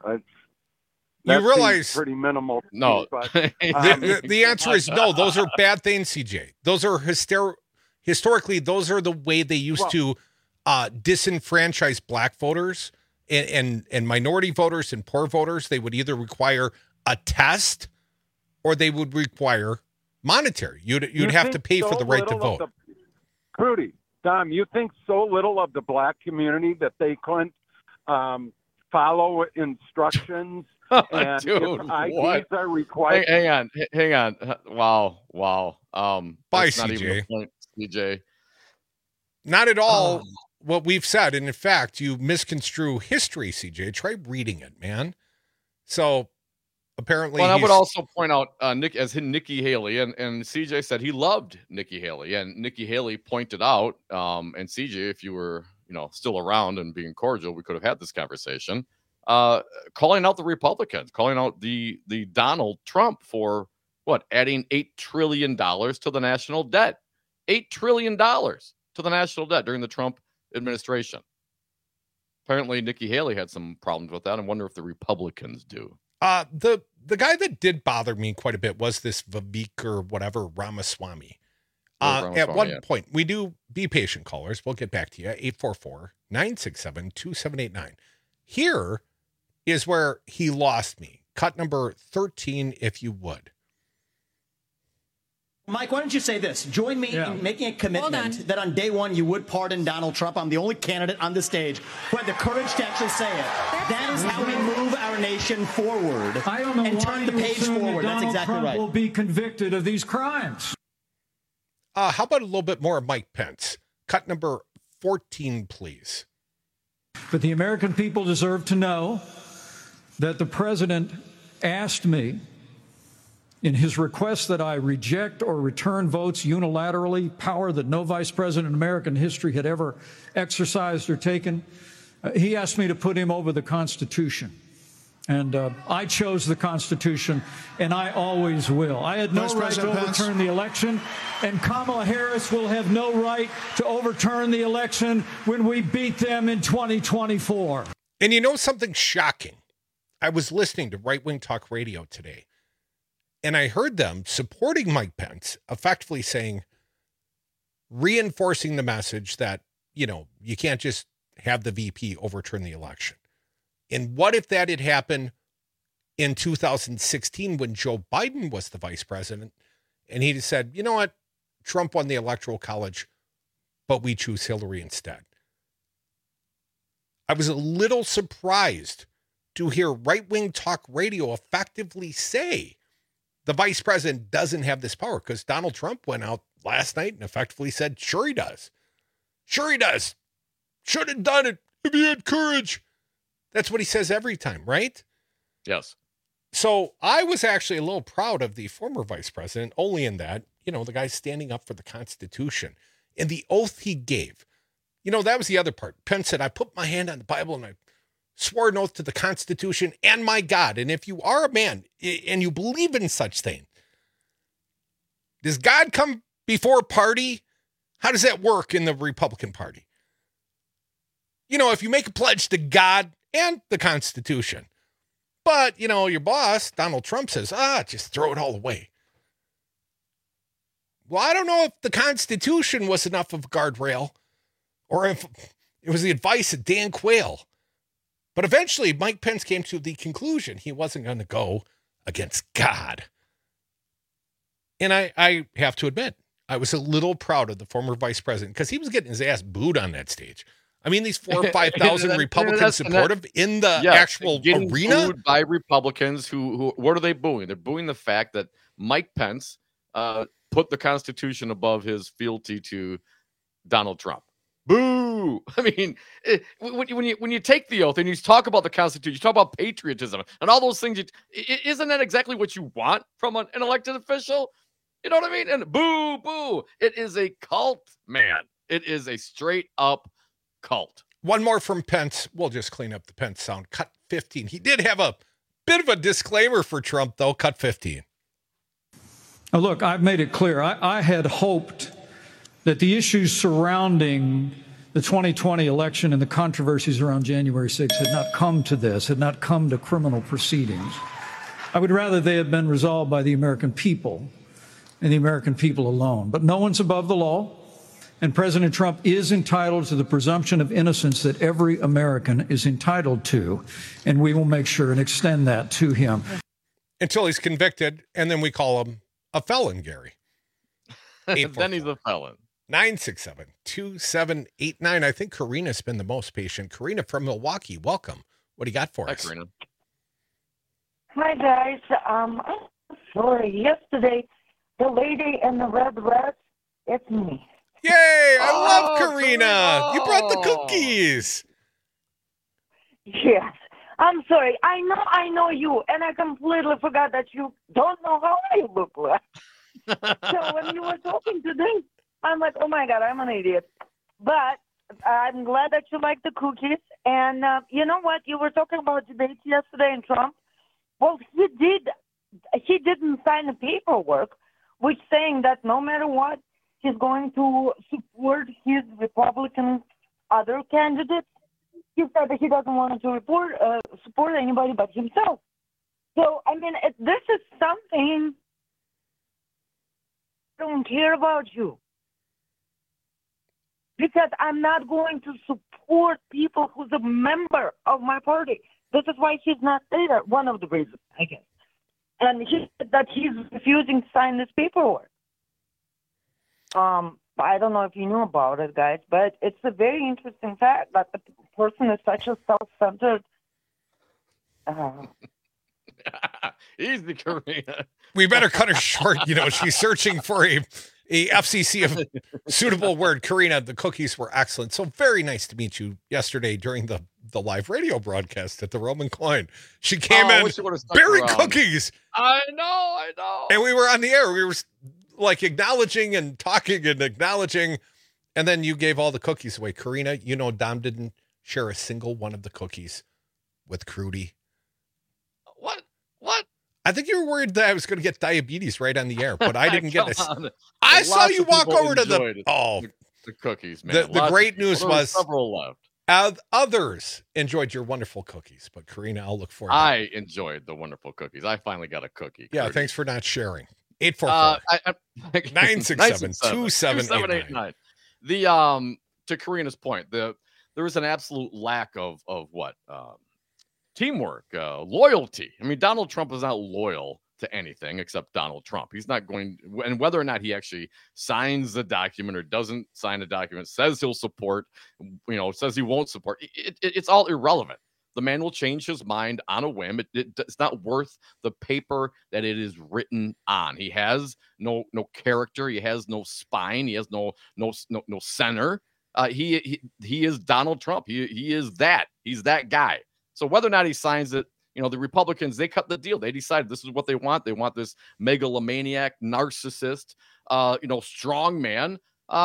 You realize pretty minimal. No, but, the answer is no. Those are bad things, CJ. Those are historically, those are the way they used to disenfranchise black voters and minority voters and poor voters. They would either require a test or they would require monetary. You'd have to pay for the right to vote. Prudy, Dom, you think so little of the black community that they couldn't follow instructions? And Dude, IDs are required. Hang on. Wow. Bye, that's not CJ. even the point, CJ. Not at all what we've said. And in fact, you misconstrue history, CJ. Try reading it, man. So apparently, I would also point out Nikki Haley, and CJ said he loved Nikki Haley, and Nikki Haley pointed out, and CJ, if you were still around and being cordial, we could have had this conversation. Calling out the Republicans, calling out the Donald Trump for adding $8 trillion to the national debt. $8 trillion to the national debt during the Trump administration. Apparently, Nikki Haley had some problems with that. I wonder if the Republicans do. The guy that did bother me quite a bit was this Vivek or whatever Ramaswamy. At one point, we do be patient, callers. We'll get back to you. 844-967-2789. Here is where he lost me. Cut number 13, if you would. Mike, why don't you say this? Join me in making a commitment that on day one you would pardon Donald Trump. I'm the only candidate on the stage who had the courage to actually say it. That is how we move our nation forward. I don't know and why turn the page forward. That's exactly Trump right. will be convicted of these crimes. How about a little bit more of Mike Pence? Cut number 14, please. But the American people deserve to know that the president asked me in his request that I reject or return votes unilaterally, power that no vice president in American history had ever exercised or taken. He asked me to put him over the Constitution. And I chose the Constitution, and I always will. I had no right to overturn the election, and Kamala Harris will have no right to overturn the election when we beat them in 2024. And you know something shocking? I was listening to Right Wing Talk Radio today, and I heard them supporting Mike Pence, effectively saying, reinforcing the message that, you can't just have the VP overturn the election. And what if that had happened in 2016 when Joe Biden was the vice president and he said, you know what, Trump won the Electoral College, but we choose Hillary instead. I was a little surprised to hear right-wing talk radio effectively say the vice president doesn't have this power, because Donald Trump went out last night and effectively said, sure he does. Sure he does. Should have done it if he had courage. That's what he says every time, right? Yes. So I was actually a little proud of the former vice president, only in that, the guy's standing up for the Constitution and the oath he gave. That was the other part. Pence said, I put my hand on the Bible and I swore an oath to the Constitution and my God. And if you are a man and you believe in such thing, does God come before party? How does that work in the Republican Party? If you make a pledge to God and the Constitution, but, your boss, Donald Trump, says, just throw it all away. Well, I don't know if the Constitution was enough of a guardrail or if it was the advice of Dan Quayle. But eventually, Mike Pence came to the conclusion he wasn't going to go against God. And I have to admit, I was a little proud of the former vice president because he was getting his ass booed on that stage. I mean, these 4,000 or 5,000 Republicans supportive in the actual arena. Booed by Republicans who, what are they booing? They're booing the fact that Mike Pence put the Constitution above his fealty to Donald Trump. Boo! I mean, when you take the oath and you talk about the Constitution, you talk about patriotism and all those things, isn't that exactly what you want from an elected official? You know what I mean? And boo, boo. It is a cult, man. It is a straight up cult. One more from Pence. We'll just clean up the Pence sound. Cut 15. He did have a bit of a disclaimer for Trump, though. Cut 15. Now, look, I've made it clear. I had hoped that the issues surrounding the 2020 election and the controversies around January 6th had not come to this, had not come to criminal proceedings. I would rather they had been resolved by the American people and the American people alone. But no one's above the law. And President Trump is entitled to the presumption of innocence that every American is entitled to. And we will make sure and extend that to him. Until he's convicted, and then we call him a felon, Gary. Then he's a felon. 967-2789. I think Karina's been the most patient. Karina from Milwaukee, welcome. What do you got for us? Karina. Hi, guys. I'm sorry. Yesterday, the lady in the red dress, it's me. Yay! I love Karina. You brought the cookies. Yes. I'm sorry. I know you, and I completely forgot that you don't know how I look like. So when you were talking today, I'm like, oh my God, I'm an idiot. But I'm glad that you like the cookies. And you know what? You were talking about debates yesterday in Trump. Well, he didn't sign the paperwork, which saying that no matter what, he's going to support his Republican other candidates. He said that he doesn't want to support anybody but himself. So, I mean, this is something I don't care about you. Because I'm not going to support people who's a member of my party. This is why he's not there, one of the reasons, I guess. And he said that he's refusing to sign this paperwork. I don't know if you knew about it, guys, but it's a very interesting fact that the person is such a self-centered. Easy, Karina. We better cut her short. She's searching for a FCC of suitable word. Karina, the cookies were excellent. So very nice to meet you yesterday during the live radio broadcast at the Roman Coin. She came in bearing cookies. I know. And we were on the air. We were like acknowledging and talking and acknowledging. And then you gave all the cookies away. Karina, Dom didn't share a single one of the cookies with Crudy. What? I think you were worried that I was going to get diabetes right on the air, but I didn't get this. I saw you walk over to the cookies, man. The great news was several left. Others enjoyed your wonderful cookies, but Karina, I'll look forward. I enjoyed the wonderful cookies. I finally got a cookie. Yeah, thanks for not sharing. 844-967-2789. The to Karina's point, there is an absolute lack of what teamwork, loyalty. I mean, Donald Trump is not loyal to anything except Donald Trump. He's not going, and whether or not he actually signs the document or doesn't sign a document, says he'll support, says he won't support, it's all irrelevant. The man will change his mind on a whim. It's not worth the paper that it is written on. He has no character. He has no spine. He has no center. He is Donald Trump. He is that. He's that guy. So whether or not he signs it, the Republicans, they cut the deal. They decided this is what they want. They want this megalomaniac, narcissist, strong man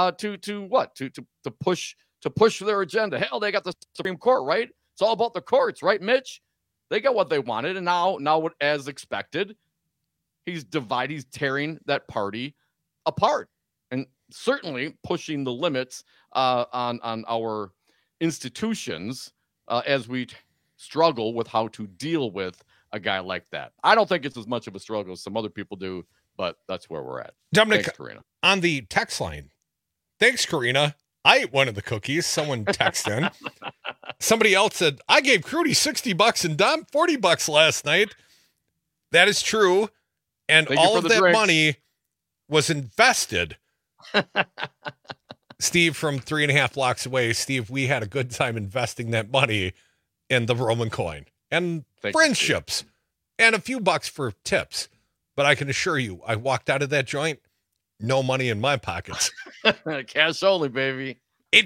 to push their agenda. Hell, they got the Supreme Court, right? It's all about the courts, right, Mitch? They got what they wanted, and now, as expected, he's tearing that party apart, and certainly pushing the limits on our institutions as we struggle with how to deal with a guy like that. I don't think it's as much of a struggle as some other people do, but that's where we're at. Dominic, thanks, Karina. On the text line, thanks, Karina. I ate one of the cookies. Someone texted in. Somebody else said, I gave Crudy $60 and Dom $40 last night. That is true. And all of that money was invested. Steve from 3.5 blocks away. Steve, we had a good time investing that money in the Roman coin and friendships and a few bucks for tips. But I can assure you, I walked out of that joint, no money in my pockets. Cash only, baby.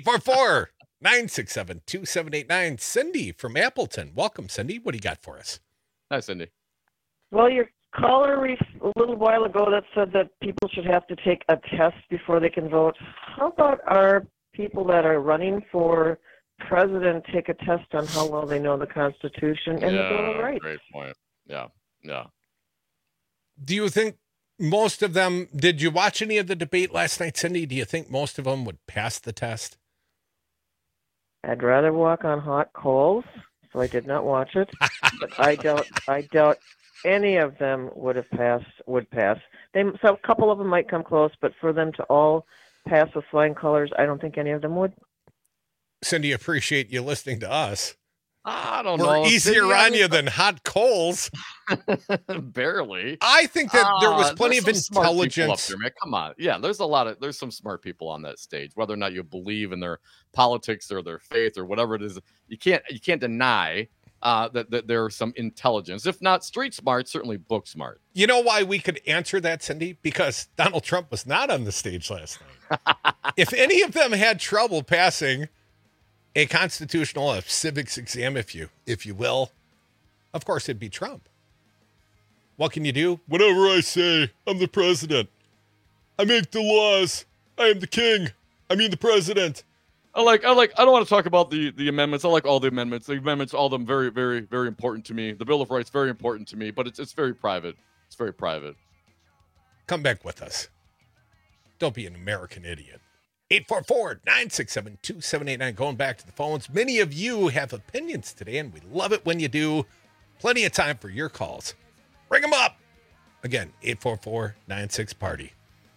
844-967-2789. Cindy from Appleton. Welcome, Cindy. What do you got for us? Hi, Cindy. Well, your caller a little while ago that said that people should have to take a test before they can vote. How about our people that are running for president take a test on how well they know the Constitution and the Bill of Rights? Great point. Yeah. Do you think most of them, did you watch any of the debate last night, Cindy? Do you think most of them would pass the test? I'd rather walk on hot coals, so I did not watch it. But I doubt any of them would pass. So a couple of them might come close, but for them to all pass with flying colors, I don't think any of them would. Cindy, appreciate you listening to us. I don't know. We're easier on you than hot coals. Barely. I think that there was plenty of intelligence. There, man. Come on. Yeah, there's some smart people on that stage. Whether or not you believe in their politics or their faith or whatever it is, you can't deny that there's some intelligence. If not street smart, certainly book smart. You know why we could answer that, Cindy? Because Donald Trump was not on the stage last night. If any of them had trouble passing a constitutional, a civics exam, if you will, of course it'd be Trump. What can you do? Whatever I say, I'm the president. I make the laws. I am the king. I mean the president. I don't want to talk about the amendments. I like all the amendments. The amendments, all of them very, very, very important to me. The Bill of Rights, very important to me, but it's very private. It's very private. Come back with us. Don't be an American idiot. 844-967-2789. Going back to the phones. Many of you have opinions today, and we love it when you do. Plenty of time for your calls. Bring them up. Again, 844-96-PARTY.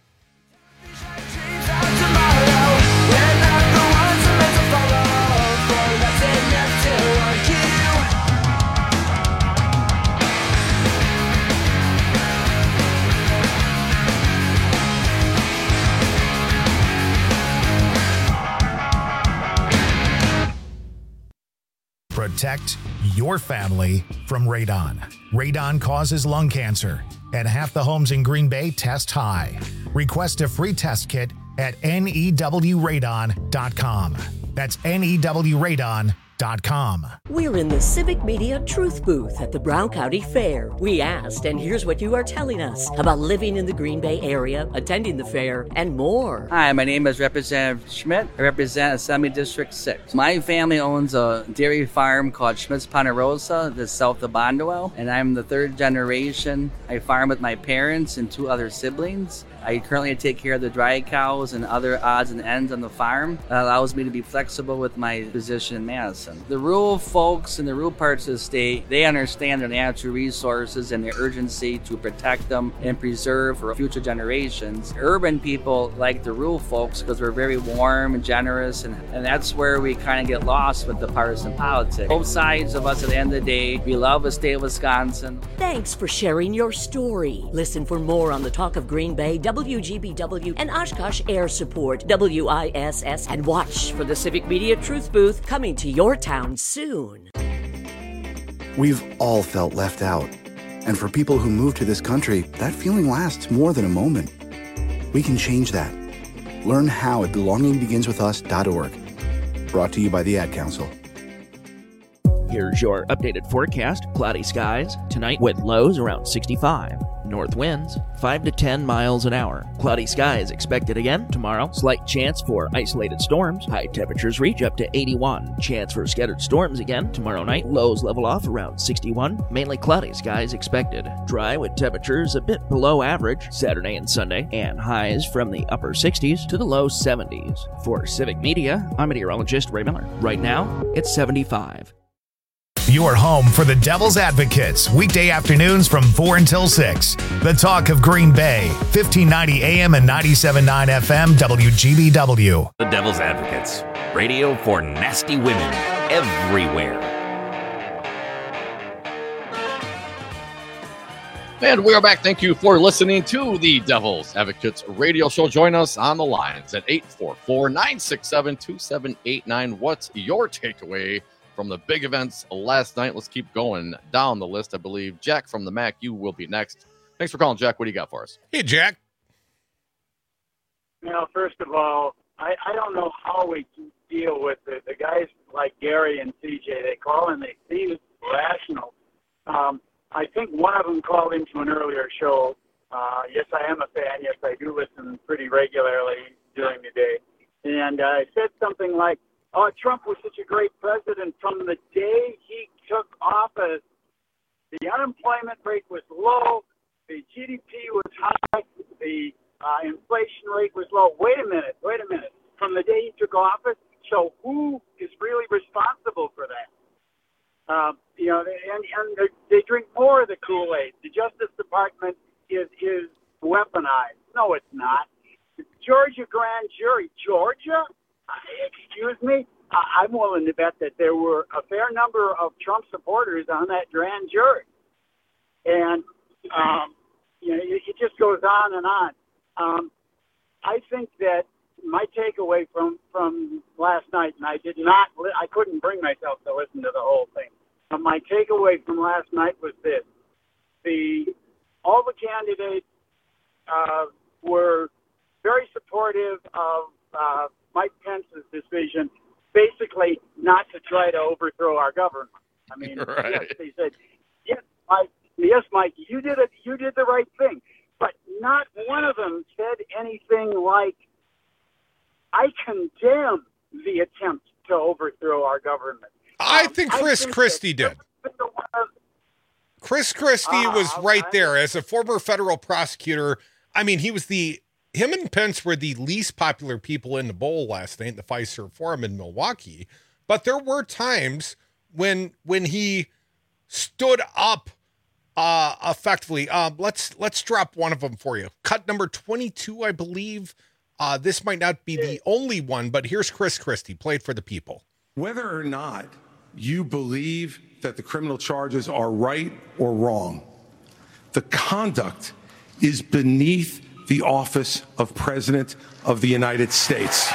Protect your family from radon. Radon causes lung cancer, and half the homes in Green Bay test high. Request a free test kit at newradon.com. That's newradon.com. We're in the Civic Media Truth Booth at the Brown County Fair. We asked, and here's what you are telling us about living in the Green Bay area, attending the fair, and more. Hi, my name is Representative Schmidt. I represent Assembly District 6. My family owns a dairy farm called Schmidt's Ponderosa, that's south of Bondwell, and I'm the third generation. I farm with my parents and two other siblings. I currently take care of the dry cows and other odds and ends on the farm. That allows me to be flexible with my position in Madison. The rural folks in the rural parts of the state, they understand their natural resources and the urgency to protect them and preserve for future generations. Urban people like the rural folks because we're very warm and generous, and that's where we kind of get lost with the partisan politics. Both sides of us at the end of the day, we love the state of Wisconsin. Thanks for sharing your story. Listen for more on the Talk of Green Bay, WGBW, and Oshkosh Air Support, WISS, and watch for the Civic Media Truth Booth coming to your town soon. We've all felt left out. And for people who move to this country, that feeling lasts more than a moment. We can change that. Learn how at belongingbeginswithus.org. Brought to you by the Ad Council. Here's your updated forecast. Cloudy skies tonight with lows around 65. North winds 5 to 10 miles an hour. Cloudy skies expected again tomorrow. Slight chance for isolated storms. High temperatures reach up to 81. Chance for scattered storms again tomorrow night. Lows level off around 61. Mainly cloudy skies expected. Dry with temperatures a bit below average Saturday and Sunday, and highs from the upper 60s to the low 70s. For Civic Media, I'm meteorologist Ray Miller. Right now, it's 75. Your home for the Devil's Advocates, weekday afternoons from 4 until 6. The Talk of Green Bay, 1590 AM and 97.9 FM, WGBW. The Devil's Advocates, radio for nasty women everywhere. And we are back. Thank you for listening to the Devil's Advocates radio show. Join us on the lines at 844-967-2789. What's your takeaway from the big events last night? Let's keep going down the list. I believe Jack from the MAC, you will be next. Thanks for calling, Jack. What do you got for us? Hey, Jack. First of all, I don't know how we deal with the guys like Gary and CJ. They call and they seem rational. I think one of them called into an earlier show. Yes, I am a fan. Yes, I do listen pretty regularly during the day. And I said something like, Trump was such a great president from the day he took office. The unemployment rate was low. The GDP was high. The inflation rate was low. Wait a minute. From the day he took office, so who is really responsible for that? And they drink more of the Kool-Aid. The Justice Department is weaponized. No, it's not. The Georgia grand jury. Georgia? Excuse me? I'm willing to bet that there were a fair number of Trump supporters on that grand jury. And, it just goes on and on. I think that my takeaway from last night, and I couldn't bring myself to listen to the whole thing. My takeaway from last night was this. All the candidates were very supportive of Mike Pence's decision, basically not to try to overthrow our government. I mean, right. Yes, they said, yes, Mike, you did it. You did the right thing. But not one of them said anything like, I condemn the attempt to overthrow our government. I think Chris Christie did. Chris Christie was right there as a former federal prosecutor. I mean, him and Pence were the least popular people in the bowl last night in the Fiserv Forum in Milwaukee. But there were times when he stood up effectively. Let's drop one of them for you. Cut number 22, I believe. This might not be the only one, but here's Chris Christie, played for the people. Whether or not you believe that the criminal charges are right or wrong, the conduct is beneath the office of President of the United States.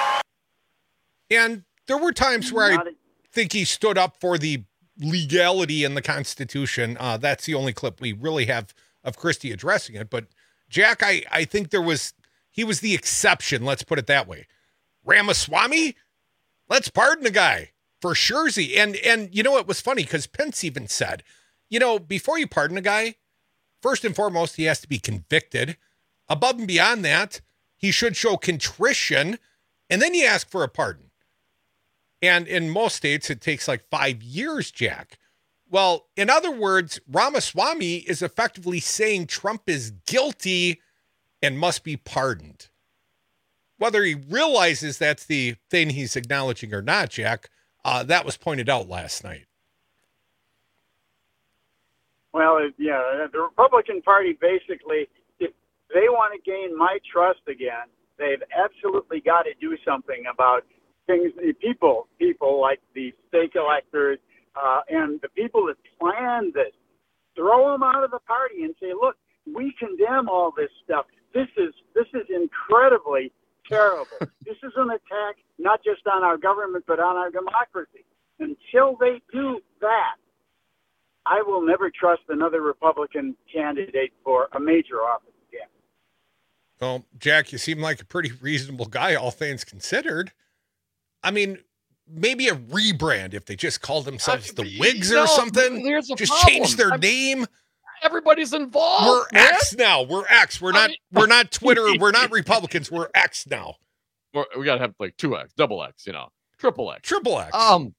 And there were times where I think he stood up for the legality in the Constitution. That's the only clip we really have of Christie addressing it. But Jack, I think he was the exception. Let's put it that way. Ramaswamy, let's pardon the guy for suresy. And it was funny because Pence even said, before you pardon a guy, first and foremost, he has to be convicted. Above and beyond that, he should show contrition, and then you ask for a pardon. And in most states, it takes like 5 years, Jack. Well, in other words, Ramaswamy is effectively saying Trump is guilty, and must be pardoned. Whether he realizes that's the thing he's acknowledging or not, Jack, that was pointed out last night. Well, yeah, the Republican Party basically, if they want to gain my trust again, they've absolutely got to do something about things, people like the stake electors and the people that planned this. Throw them out of the party and say, look, we condemn all this stuff. This is incredibly terrible. This is an attack not just on our government, but on our democracy. Until they do that, I will never trust another Republican candidate for a major office again. Well, Jack, you seem like a pretty reasonable guy, all things considered. I mean, maybe a rebrand if they just call themselves the Whigs or something. Just change their name. Everybody's involved. We're X now. We're X. We're not Twitter. We're not Republicans. We're X now. We got to have like 2X, double X, triple X. Triple X.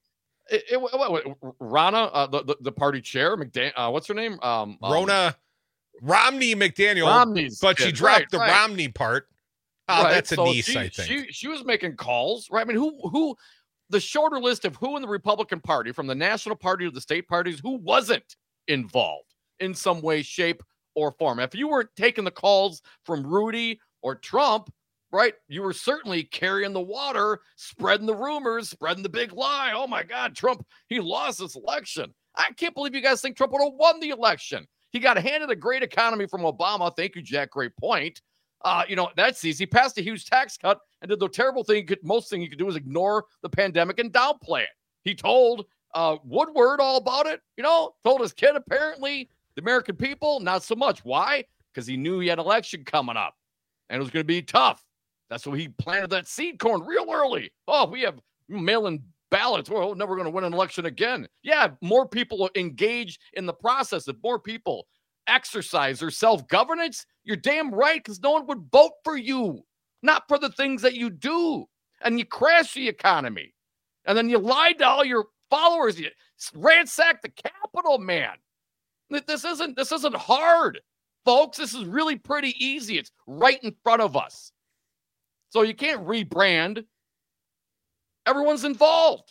Ronna, the party chair, what's her name? Ronna Romney McDaniel. But she dropped the Romney part. That's a niece, I think. She was making calls, right? I mean, who the shorter list of who in the Republican Party, from the national party to the state parties, who wasn't involved in some way, shape, or form. If you weren't taking the calls from Rudy or Trump, right, you were certainly carrying the water, spreading the rumors, spreading the big lie. Oh, my God, Trump, he lost this election. I can't believe you guys think Trump would have won the election. He got handed a great economy from Obama. Thank you, Jack. Great point. That's easy. He passed a huge tax cut and did the terrible thing. Most thing you could do is ignore the pandemic and downplay it. He told Woodward all about it, told his kid apparently. The American people, not so much. Why? Because he knew he had an election coming up and it was going to be tough. That's why he planted that seed corn real early. Oh, we have mail-in ballots. We're never going to win an election again. Yeah, more people engage in the process. If more people exercise their self-governance, you're damn right, because no one would vote for you, not for the things that you do. And you crash the economy. And then you lied to all your followers. You ransack the Capitol, man. This isn't hard, folks. This is really pretty easy. It's right in front of us. So you can't rebrand. Everyone's involved.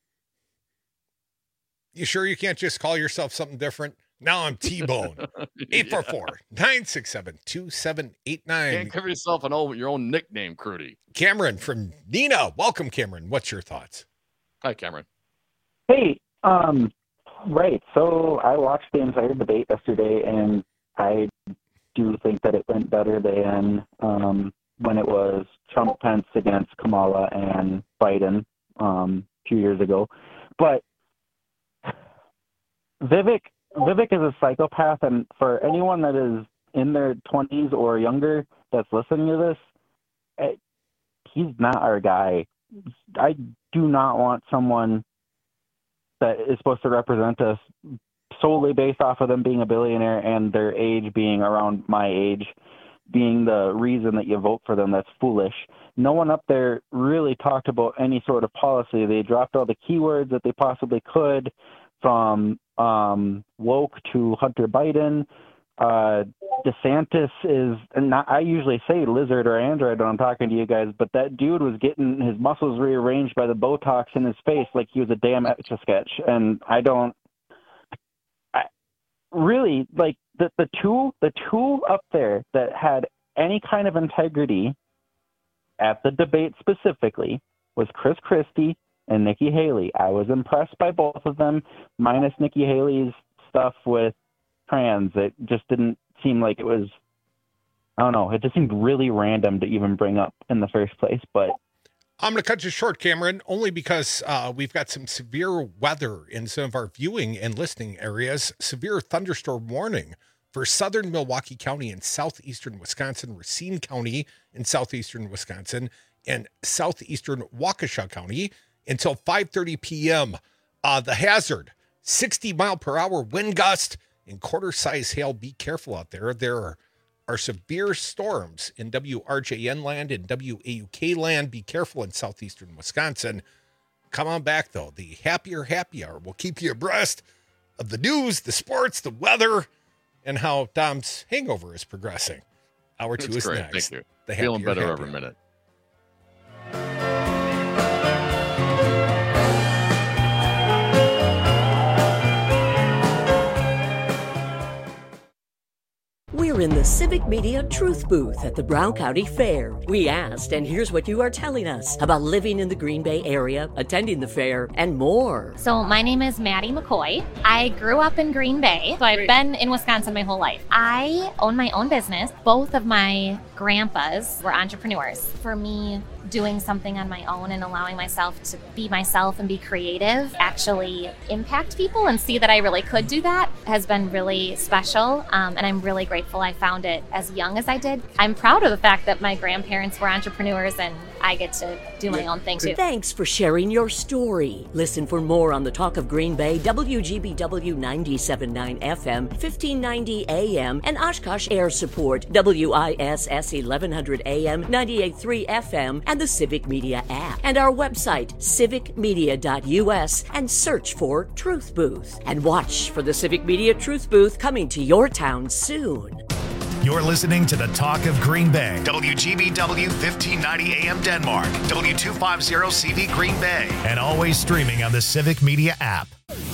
You sure you can't just call yourself something different? Now I'm T-Bone. 844-967-2789. Can't give yourself your own nickname, Crudy. Cameron from Nina. Welcome, Cameron. What's your thoughts? Hi, Cameron. Hey, right. So I watched the entire debate yesterday, and I do think that it went better than when it was Trump Pence against Kamala and Biden 2 years ago. But Vivek is a psychopath, and for anyone that is in their 20s or younger that's listening to this, he's not our guy. I do not want someone that is supposed to represent us solely based off of them being a billionaire and their age being around my age being the reason that you vote for them. That's foolish. No one up there really talked about any sort of policy. They dropped all the keywords that they possibly could, from woke to Hunter Biden. DeSantis is not, I usually say lizard or android when I'm talking to you guys, but that dude was getting his muscles rearranged by the Botox in his face like he was a damn Etch-a-Sketch. And I really like the two up there that had any kind of integrity at the debate specifically was Chris Christie and Nikki Haley. I was impressed by both of them, minus Nikki Haley's stuff with trans. It just didn't seem like it was, I don't know, it just seemed really random to even bring up in the first place. But I'm going to cut you short, Cameron, only because we've got some severe weather in some of our viewing and listening areas. Severe thunderstorm warning for southern Milwaukee County and southeastern Wisconsin, Racine County in southeastern Wisconsin, and southeastern Waukesha County until 5:30 p.m. The hazard, 60-mile-per-hour wind gust and quarter-size hail. Be careful out there. There are severe storms in WRJN land and WAUK land. Be careful in southeastern Wisconsin. Come on back, though. The happy hour will keep you abreast of the news, the sports, the weather, and how Dom's hangover is progressing. Hour 2 is great. next. Thank you. The Feeling happier, better happier. every minute. We're in the Civic Media Truth Booth at the Brown County Fair. We asked, and here's what you are telling us about living in the Green Bay area, attending the fair, and more. So my name is Maddie McCoy. I grew up in Green Bay, so I've been in Wisconsin my whole life. I own my own business. Both of my grandpas were entrepreneurs. For me, doing something on my own and allowing myself to be myself and be creative, actually impact people and see that I really could do that has been really special. And I'm really grateful I found it as young as I did. I'm proud of the fact that my grandparents were entrepreneurs and I get to do my own thing too. Thanks for sharing your story. Listen for more on the Talk of Green Bay, WGBW 97.9 FM, 1590 AM, and Oshkosh Air Support, WISS 1100 AM, 98.3 FM, and the Civic Media app. And our website, civicmedia.us, and search for Truth Booth. And watch for the Civic Media Truth Booth coming to your town soon. You're listening to the Talk of Green Bay, WGBW 1590 AM Denmark, W250 CV Green Bay, and always streaming on the Civic Media app.